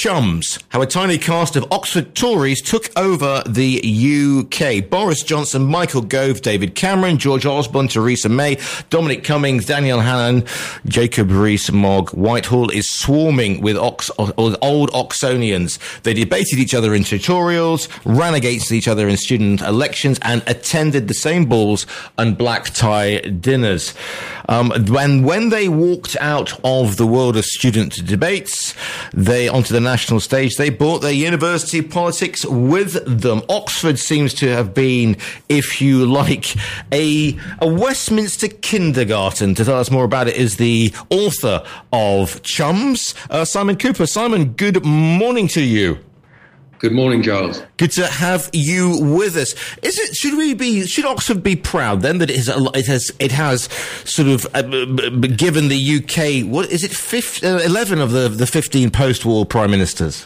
Chums, how a tiny cast of Oxford Tories took over the UK. Boris Johnson, Michael Gove, David Cameron, George Osborne, Theresa May, Dominic Cummings, Daniel Hannan, Jacob Rees-Mogg. Whitehall is swarming with old Oxonians. They debated each other in tutorials, ran against each other in student elections, and attended the same balls and black tie dinners. When they walked out of the world of student debates, onto the national stage, they brought their university politics with them. Oxford seems to have been, if you like, a Westminster kindergarten. To tell us more about it is the author of Chums, Simon Cooper. Simon, good morning to you. Good morning, Giles. Good to have you with us. Should Oxford be proud then that it has sort of given the UK, what is it, 11 of the 15 post-war prime ministers?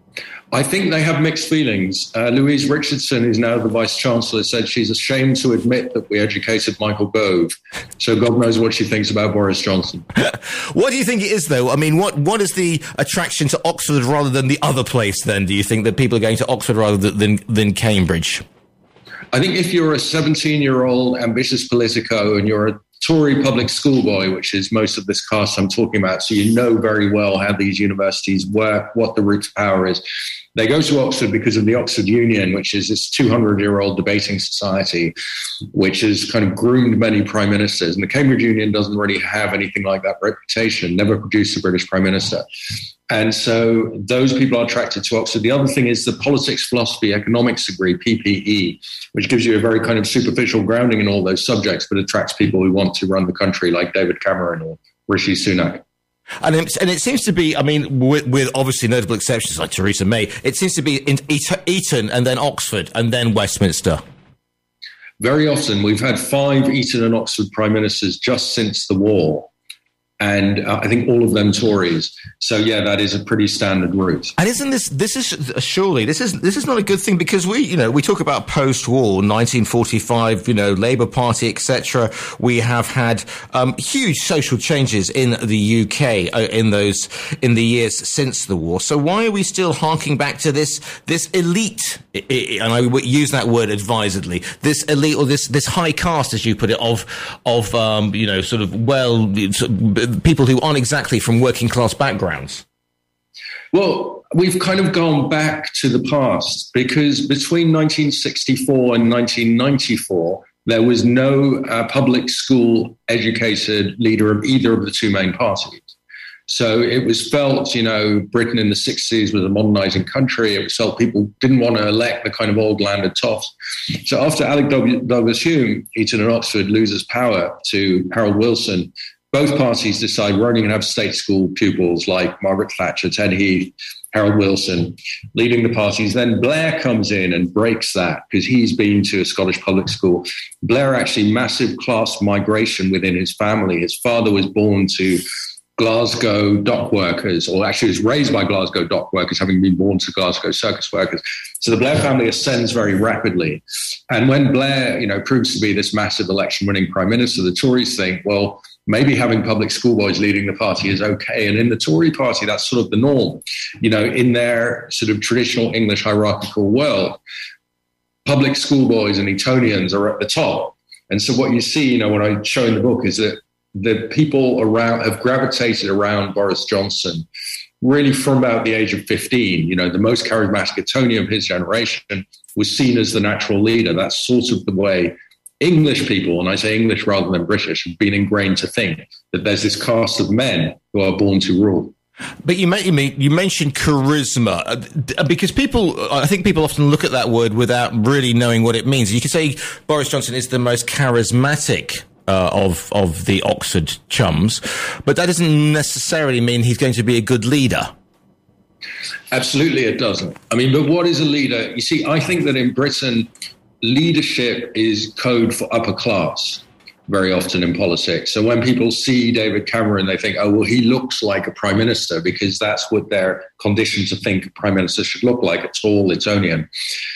I think they have mixed feelings. Louise Richardson, who's now the Vice-Chancellor, said she's ashamed to admit that we educated Michael Gove. So God knows what she thinks about Boris Johnson. What do you think it is, though? I mean, what is the attraction to Oxford rather than the other place, then? Do you think that people are going to Oxford rather than Cambridge? I think if you're a 17-year-old ambitious politico and you're a Tory public school boy, which is most of this cast I'm talking about, so you know very well how these universities work, what the root of power is. They go to Oxford because of the Oxford Union, which is this 200-year-old debating society, which has kind of groomed many prime ministers. And the Cambridge Union doesn't really have anything like that reputation, never produced a British prime minister. And so those people are attracted to Oxford. The other thing is the politics, philosophy, economics degree, PPE, which gives you a very kind of superficial grounding in all those subjects, but attracts people who want to run the country like David Cameron or Rishi Sunak. And it seems to be, I mean, with obviously notable exceptions like Theresa May, it seems to be in Eton and then Oxford and then Westminster. Very often we've had 5 Eton and Oxford prime ministers just since the war. And I think all of them Tories. So, yeah, that is a pretty standard route. And isn't this is not a good thing, because we talk about post-war, 1945, Labour Party, etc. We have had huge social changes in the UK in the years since the war. So why are we still harking back to this elite, and I use that word advisedly, this elite or this high caste, as you put it, of people who aren't exactly from working class backgrounds? Well, we've kind of gone back to the past, because between 1964 and 1994, there was no public school educated leader of either of the two main parties. So it was felt, Britain in the 60s was a modernizing country. It was felt people didn't want to elect the kind of old landed toffs. So after Alec Douglas-Home, Eton and Oxford loses power to Harold Wilson, both parties decide we're only going to have state school pupils like Margaret Thatcher, Ted Heath, Harold Wilson, leading the parties. Then Blair comes in and breaks that, because he's been to a Scottish public school. Blair actually massive class migration within his family. His father was born to Glasgow dock workers, or actually was raised by Glasgow dock workers, having been born to Glasgow circus workers. So the Blair family ascends very rapidly. And when Blair, proves to be this massive election-winning prime minister, the Tories think, well, maybe having public schoolboys leading the party is okay. And in the Tory party, that's sort of the norm. In their sort of traditional English hierarchical world, public schoolboys and Etonians are at the top. And so what you see, what I show in the book, is that the people around have gravitated around Boris Johnson really from about the age of 15. The most charismatic Etonian of his generation was seen as the natural leader. That's sort of the way English people, and I say English rather than British, have been ingrained to think that there's this caste of men who are born to rule. But you mentioned charisma, because I think people often look at that word without really knowing what it means. You could say Boris Johnson is the most charismatic of the Oxford chums, but that doesn't necessarily mean he's going to be a good leader. Absolutely, it doesn't. I mean, but what is a leader? You see, I think that in Britain, leadership is code for upper class very often in politics. So when people see David Cameron, they think, oh, well, he looks like a prime minister, because that's what they're conditioned to think a prime minister should look like, a tall Etonian.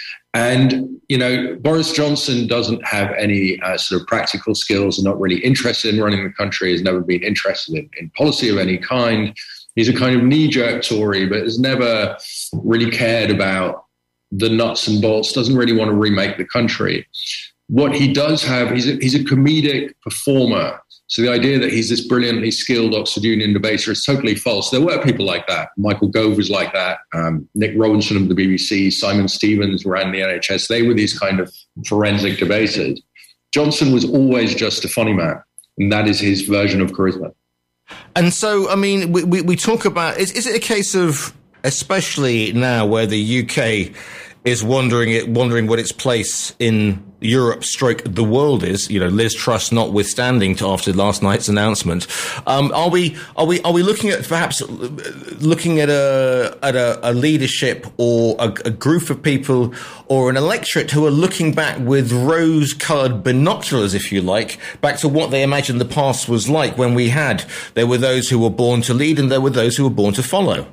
And, Boris Johnson doesn't have any sort of practical skills and not really interested in running the country, has never been interested in policy of any kind. He's a kind of knee-jerk Tory, but has never really cared about the nuts and bolts, doesn't really want to remake the country. What he does have, he's a comedic performer. So the idea that he's this brilliantly skilled Oxford Union debater is totally false. There were people like that. Michael Gove was like that. Nick Robinson of the BBC, Simon Stevens ran the NHS. They were these kind of forensic debaters. Johnson was always just a funny man, and that is his version of charisma. And so, I mean, we talk about, is it a case of, especially now where the UK is wondering what its place in Europe stroke the world is, Liz Truss notwithstanding after last night's announcement. Are we looking at a leadership or a group of people or an electorate who are looking back with rose-coloured binoculars, if you like, back to what they imagined the past was like when there were those who were born to lead and there were those who were born to follow?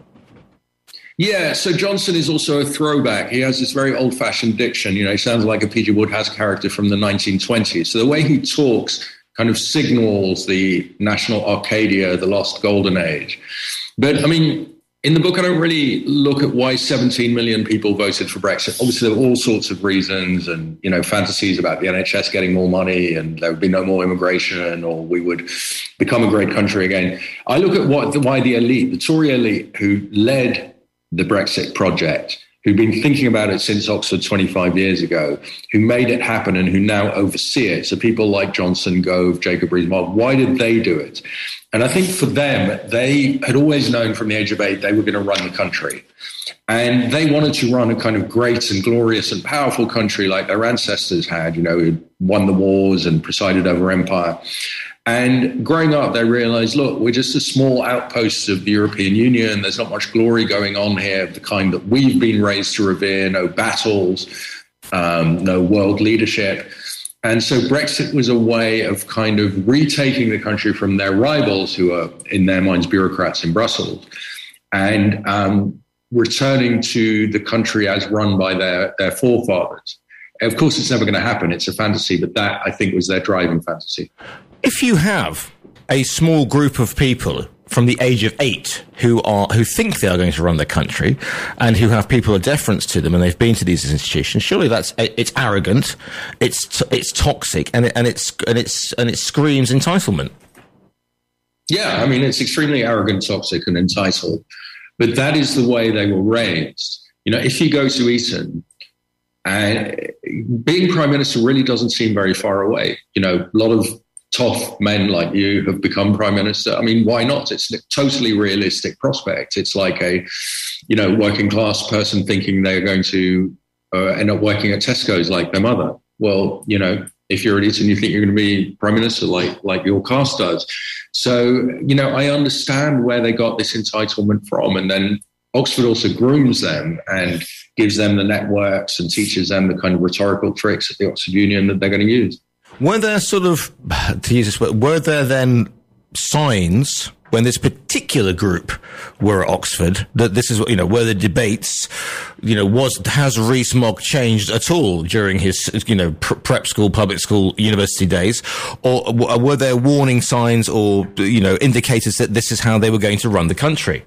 Yeah, so Johnson is also a throwback. He has this very old-fashioned diction. He sounds like a P.G. Wodehouse character from the 1920s. So the way he talks kind of signals the national Arcadia, the lost golden age. But, I mean, in the book, I don't really look at why 17 million people voted for Brexit. Obviously, there were all sorts of reasons and, fantasies about the NHS getting more money and there would be no more immigration or we would become a great country again. I look at why the elite, the Tory elite who led the Brexit project, who've been thinking about it since Oxford 25 years ago, who made it happen and who now oversee it. So people like Johnson, Gove, Jacob Rees-Mogg, why did they do it? And I think for them, they had always known from the age of 8 they were going to run the country. And they wanted to run a kind of great and glorious and powerful country like their ancestors had, who'd won the wars and presided over empire. And growing up, they realized, look, we're just a small outpost of the European Union. There's not much glory going on here of the kind that we've been raised to revere, no battles, no world leadership. And so Brexit was a way of kind of retaking the country from their rivals, who are, in their minds, bureaucrats in Brussels, and returning to the country as run by their forefathers. Of course, it's never going to happen. It's a fantasy, but that, I think, was their driving fantasy. If you have a small group of people from the age of 8 who think they are going to run the country and who have people of deference to them and they've been to these institutions, surely it's arrogant, it's toxic, and it screams entitlement. Yeah, I mean, it's extremely arrogant, toxic, and entitled. But that is the way they were raised. If you go to Eton, being prime minister really doesn't seem very far away. A lot of tough men like you have become prime minister. I mean, why not? It's a totally realistic prospect. It's like a, working class person thinking they're going to end up working at Tesco's like their mother. Well, if you're at Eton, you think you're going to be prime minister like your caste does. So, I understand where they got this entitlement from. And then Oxford also grooms them and gives them the networks and teaches them the kind of rhetorical tricks at the Oxford Union that they're going to use. Were there were there then signs when this particular group were at Oxford that this is, were the debates, has Rees-Mogg changed at all during his, prep school, public school, university days? Or were there warning signs or, indicators that this is how they were going to run the country?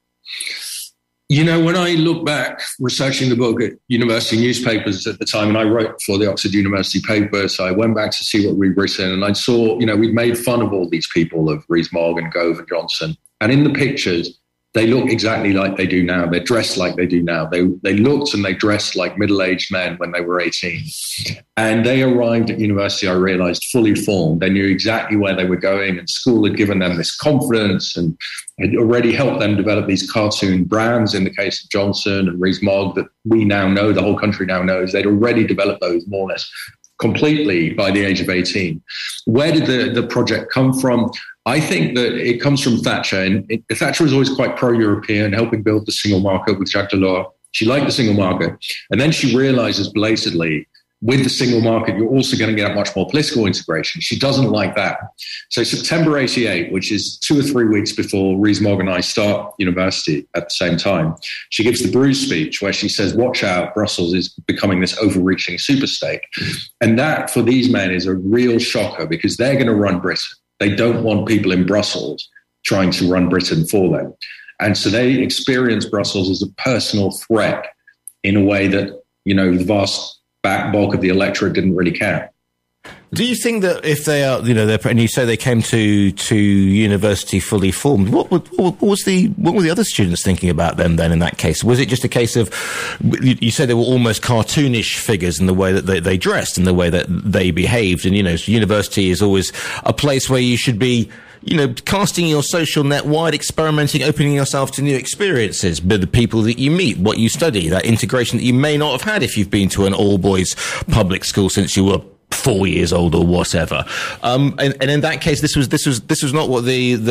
When I look back researching the book at university newspapers at the time, and I wrote for the Oxford University paper, so I went back to see what we'd written, and I saw, we'd made fun of all these people, of Rees-Mogg and Gove and Johnson. And in the pictures, they look exactly like they do now. They're dressed like they do now. They looked and they dressed like middle-aged men when they were 18. And they arrived at university, I realized, fully formed. They knew exactly where they were going, and school had given them this confidence and had already helped them develop these cartoon brands in the case of Johnson and Rees-Mogg that we now know, the whole country now knows. They'd already developed those more or less completely by the age of 18. Where did the project come from? I think that it comes from Thatcher. And Thatcher was always quite pro-European, helping build the single market with Jacques Delors. She liked the single market. And then she realizes belatedly, with the single market, you're also going to get much more political integration. She doesn't like that. So September 88, which is 2 or 3 weeks before Rees-Mogg and I start university at the same time, she gives the Bruges speech where she says, watch out, Brussels is becoming this overreaching superstate. And that, for these men, is a real shocker because they're going to run Britain. They don't want people in Brussels trying to run Britain for them. And so they experienced Brussels as a personal threat in a way that, the vast bulk of the electorate didn't really care. Do you think that if they are, and you say they came to university fully formed, what were the other students thinking about them then in that case? Was it just a case of, you said they were almost cartoonish figures in the way that they dressed, in the way that they behaved, and, university is always a place where you should be, casting your social net wide, experimenting, opening yourself to new experiences, but the people that you meet, what you study, that integration that you may not have had if you've been to an all-boys public school since you were 4 years old or whatever, and in that case, this was not what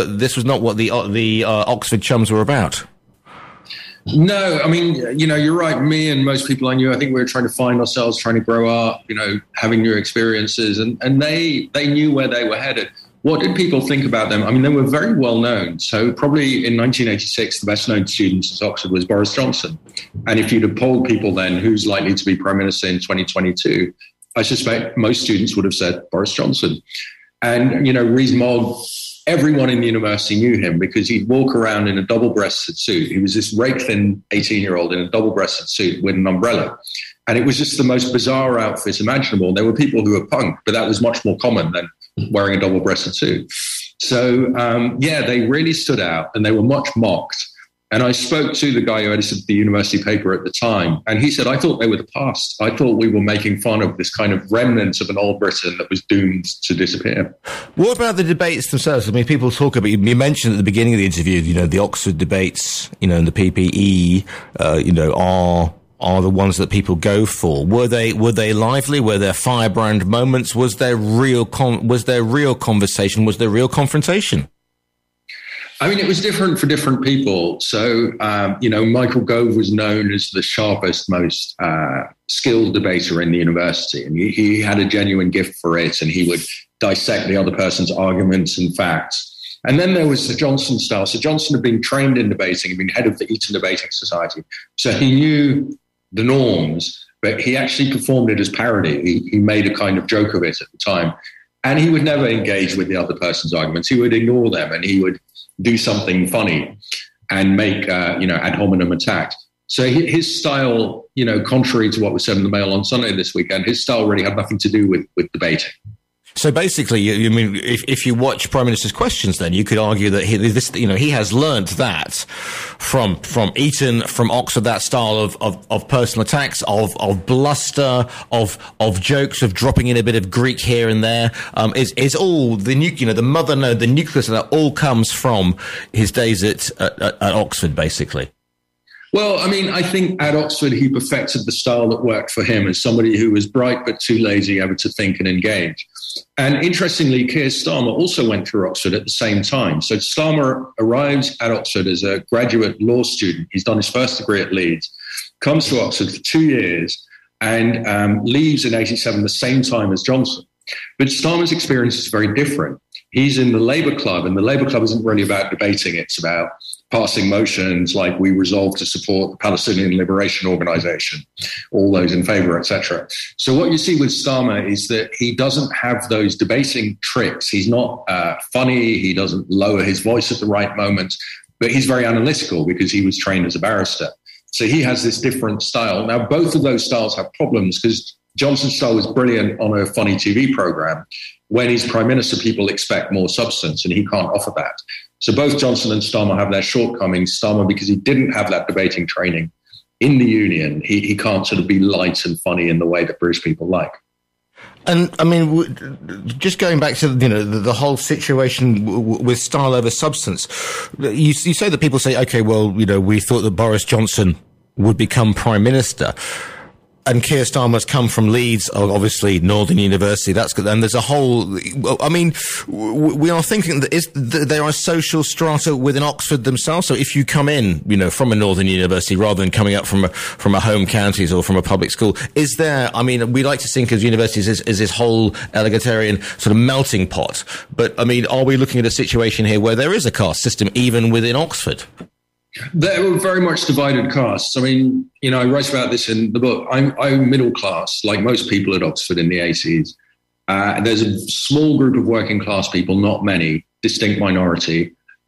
the Oxford chums were about. No, I mean, you're right. Me and most people I knew, I think we were trying to find ourselves, trying to grow up, having new experiences, and they knew where they were headed. What did people think about them? I mean, they were very well known. So probably in 1986, the best known student at Oxford was Boris Johnson, and if you'd have polled people then, who's likely to be Prime Minister in 2022? I suspect most students would have said Boris Johnson. And, Rees-Mogg, everyone in the university knew him because he'd walk around in a double-breasted suit. He was this rake-thin 18-year-old in a double-breasted suit with an umbrella. And it was just the most bizarre outfit imaginable. There were people who were punk, but that was much more common than wearing a double-breasted suit. So, they really stood out and they were much mocked. And I spoke to the guy who edited the university paper at the time, and he said, I thought they were the past. I thought we were making fun of this kind of remnant of an old Britain that was doomed to disappear. What about the debates themselves? I mean, people talk about, you mentioned at the beginning of the interview, the Oxford debates, and the PPE, are the ones that people go for. Were they lively? Were there firebrand moments? Was there real conversation? Was there real confrontation? I mean, it was different for different people. So, Michael Gove was known as the sharpest, most skilled debater in the university. And he had a genuine gift for it. And he would dissect the other person's arguments and facts. And then there was the Johnson style. So Johnson had been trained in debating, had been head of the Eton Debating Society. So he knew the norms, but he actually performed it as parody. He made a kind of joke of it at the time. And he would never engage with the other person's arguments. He would ignore them and he would do something funny and make, ad hominem attack. So his style, contrary to what was said in the Mail on Sunday this weekend, his style really had nothing to do with debating. So basically, if you watch Prime Minister's Questions, then you could argue that he has learned that from Eton, from Oxford, that style of personal attacks, of bluster, of jokes, of dropping in a bit of Greek here and there, is all the the mother node, the nucleus of that all comes from his days at Oxford, basically. Well, I mean, I think at Oxford, he perfected the style that worked for him as somebody who was bright but too lazy ever to think and engage. And interestingly, Keir Starmer also went through Oxford at the same time. So Starmer arrives at Oxford as a graduate law student. He's done his first degree at Leeds, comes to Oxford for 2 years and leaves in 87 the same time as Johnson. But Starmer's experience is very different. He's in the Labour Club, and the Labour Club isn't really about debating. It's about passing motions like we resolve to support the Palestinian Liberation Organization, all those in favor, etc. So what you see with Starmer is that he doesn't have those debating tricks. He's not funny. He doesn't lower his voice at the right moment, but he's very analytical because he was trained as a barrister. So he has this different style. Now, both of those styles have problems because Johnson's style was brilliant on a funny TV program. When he's Prime Minister, people expect more substance, and he can't offer that. So both Johnson and Starmer have their shortcomings. Starmer, because he didn't have that debating training in the Union, he can't sort of be light and funny in the way that British people like. And I mean, just going back to the whole situation with style over substance, you say that people say, okay, well, we thought that Boris Johnson would become Prime Minister. And Keir Starmer's come from Leeds, obviously Northern University. That's good. And there's a whole. I mean, we are thinking that there are social strata within Oxford themselves. So if you come in, from a Northern University rather than coming up from a home counties or from a public school, is there? I mean, we like to think of universities as this whole egalitarian sort of melting pot. But I mean, are we looking at a situation here where there is a caste system even within Oxford? There were very much divided castes. I mean, I write about this in the book. I'm middle class, like most people at Oxford in the 80s. There's a small group of working class people, not many, distinct minority.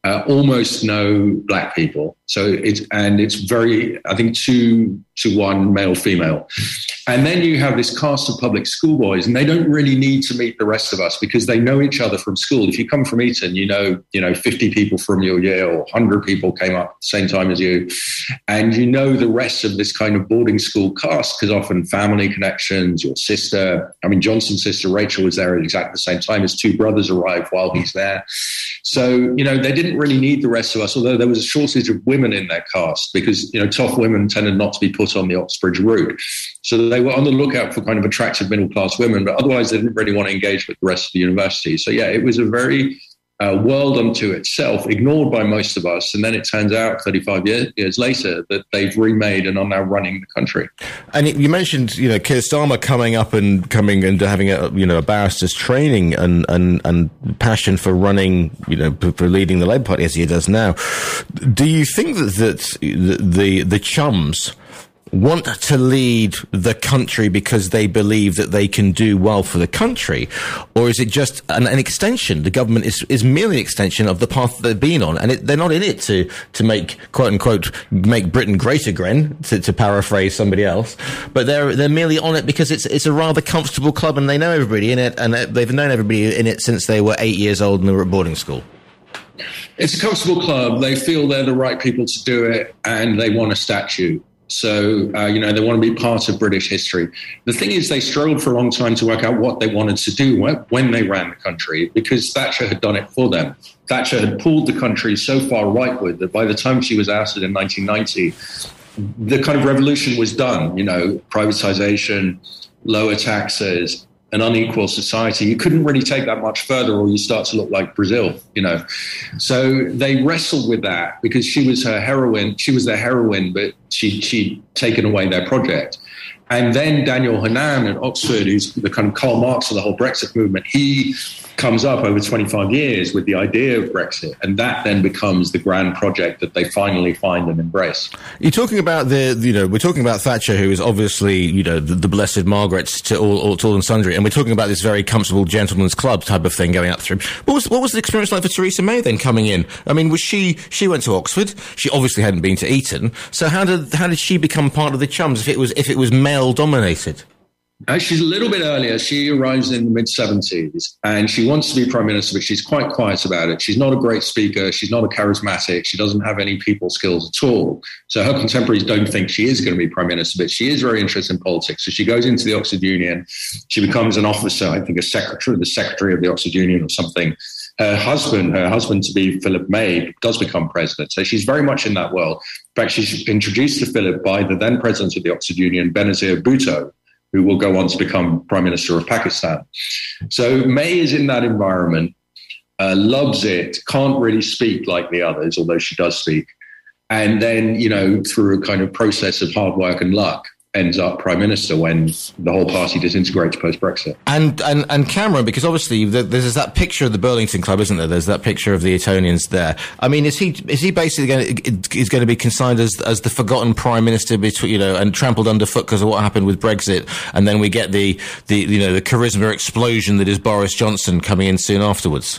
almost no black people. So it's very, I think, 2-to-1 male female. And then you have this cast of public school boys, and they don't really need to meet the rest of us because they know each other from school. If you come from Eton, you know 50 people from your year or 100 people came up at the same time as you. And you know the rest of this kind of boarding school cast because often family connections, your sister. I mean, Johnson's sister Rachel was there at exactly the same time. His 2 brothers arrived while he's there. So, they didn't really need the rest of us, although there was a shortage of women in their cast because, tough women tended not to be put on the Oxbridge route. So they were on the lookout for kind of attractive middle-class women, but otherwise they didn't really want to engage with the rest of the university. So, yeah, it was a very world unto itself, ignored by most of us. And then it turns out 35 years later that they've remade and are now running the country. And you mentioned, Keir Starmer coming and having a barrister's training and passion for running, for leading the Labour Party as he does now. Do you think that the Chums want to lead the country because they believe that they can do well for the country? Or is it just an extension? The government is merely an extension of the path that they've been on, and they're not in it to make, quote unquote, make Britain great again, to paraphrase somebody else, but they're merely on it because it's a rather comfortable club and they know everybody in it, and they've known everybody in it since they were 8 years old and they were at boarding school. It's a comfortable club. They feel they're the right people to do it, and they want a statue. So, they want to be part of British history. The thing is, they struggled for a long time to work out what they wanted to do when they ran the country, because Thatcher had done it for them. Thatcher had pulled the country so far rightward that by the time she was ousted in 1990, the kind of revolution was done, privatisation, lower taxes, an unequal society. You couldn't really take that much further or you start to look like Brazil, So they wrestled with that because she was their heroine, but she'd taken away their project. And then Daniel Hannan at Oxford, who's the kind of Karl Marx of the whole Brexit movement, he comes up over 25 years with the idea of Brexit, and that then becomes the grand project that they finally find and embrace. You're talking about we're talking about Thatcher, who is obviously, the blessed Margaret to all and sundry, and we're talking about this very comfortable gentleman's club type of thing going up through. What was the experience like for Theresa May then coming in? I mean, she went to Oxford. She obviously hadn't been to Eton. So how did she become part of the Chums if it was male dominated? She's a little bit earlier. She arrives in the mid-70s and she wants to be Prime Minister, but she's quite quiet about it. She's not a great speaker. She's not a charismatic. She doesn't have any people skills at all. So her contemporaries don't think she is going to be Prime Minister, but she is very interested in politics. So she goes into the Oxford Union. She becomes an officer, I think the secretary of the Oxford Union or something. Her husband to be Philip May, does become president. So she's very much in that world. In fact, she's introduced to Philip by the then president of the Oxford Union, Benazir Bhutto, who will go on to become Prime Minister of Pakistan. So May is in that environment, loves it, can't really speak like the others, although she does speak. And then, through a kind of process of hard work and luck, ends up Prime Minister when the whole party disintegrates post-Brexit. And Cameron, because obviously there's that picture of the Burlington Club, isn't there? There's that picture of the Etonians there. I mean, is he basically going to be consigned as the forgotten Prime Minister between, and trampled underfoot because of what happened with Brexit, and then we get the charisma explosion that is Boris Johnson coming in soon afterwards?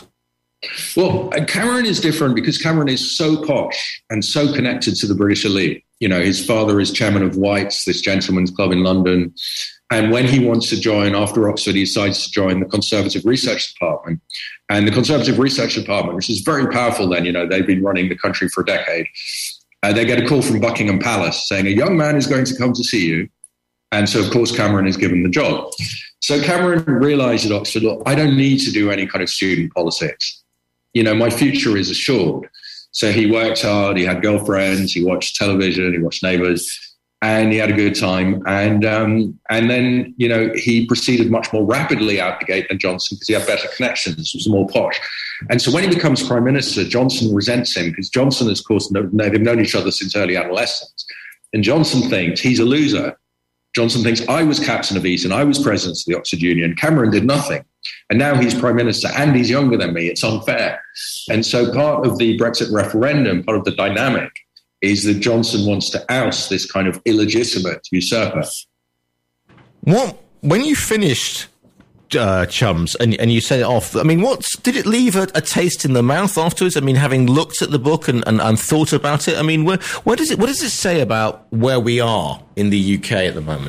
Well, Cameron is different because Cameron is so posh and so connected to the British elite. His father is chairman of White's, this gentleman's club in London. And when he wants to join, after Oxford, he decides to join the Conservative Research Department. And the Conservative Research Department, which is very powerful then, they've been running the country for a decade. They get a call from Buckingham Palace saying a young man is going to come to see you. And so, of course, Cameron is given the job. So Cameron realised at Oxford, look, I don't need to do any kind of student politics. My future is assured. So he worked hard, he had girlfriends, he watched television, he watched Neighbours, and he had a good time. And then, he proceeded much more rapidly out the gate than Johnson because he had better connections, was more posh. And so when he becomes Prime Minister, Johnson resents him because Johnson, of course, they've known each other since early adolescence. And Johnson thinks he's a loser. Johnson thinks, I was captain of Eton, I was president of the Oxford Union, Cameron did nothing. And now he's Prime Minister and he's younger than me. It's unfair. And so part of the Brexit referendum, part of the dynamic is that Johnson wants to oust this kind of illegitimate usurper. When you finished Chums, and you set it off. I mean, did it leave a taste in the mouth afterwards? I mean, having looked at the book and thought about it, I mean, what does it say about where we are in the UK at the moment?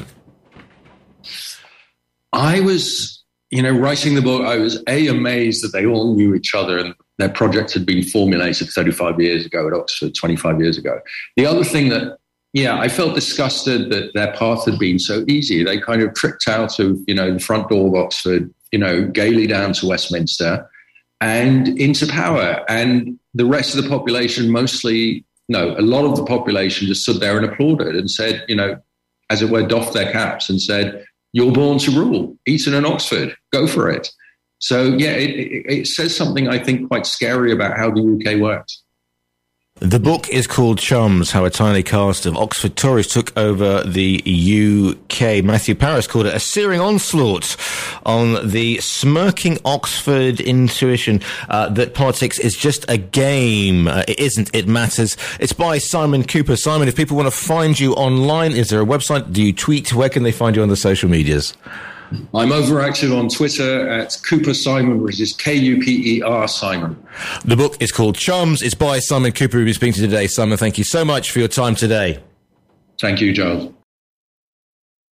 I was, writing the book, I was amazed that they all knew each other and their project had been formulated 35 years ago at Oxford, 25 years ago. The other thing that, I felt disgusted that their path had been so easy. They kind of tripped out of, the front door of Oxford, gaily down to Westminster and into power. And the rest of the population a lot of the population just stood there and applauded and said, as it were, doffed their caps and said, "You're born to rule, Eton and Oxford, go for it." So, it says something, I think, quite scary about how the UK works. The book is called Chums, How a Tiny Cast of Oxford Tories Took Over the UK. Matthew Parris called it a searing onslaught on the smirking Oxford intuition that politics is just a game. It isn't, it matters. It's by Simon Cooper. Simon, if people want to find you online, is there a website? Do you tweet? Where can they find you on the social medias? I'm overactive on Twitter at Cooper Simon, which is Kuper Simon. The book is called Chums. It's by Simon Cooper, who's been speaking today. Simon, thank you so much for your time today. Thank you, Giles.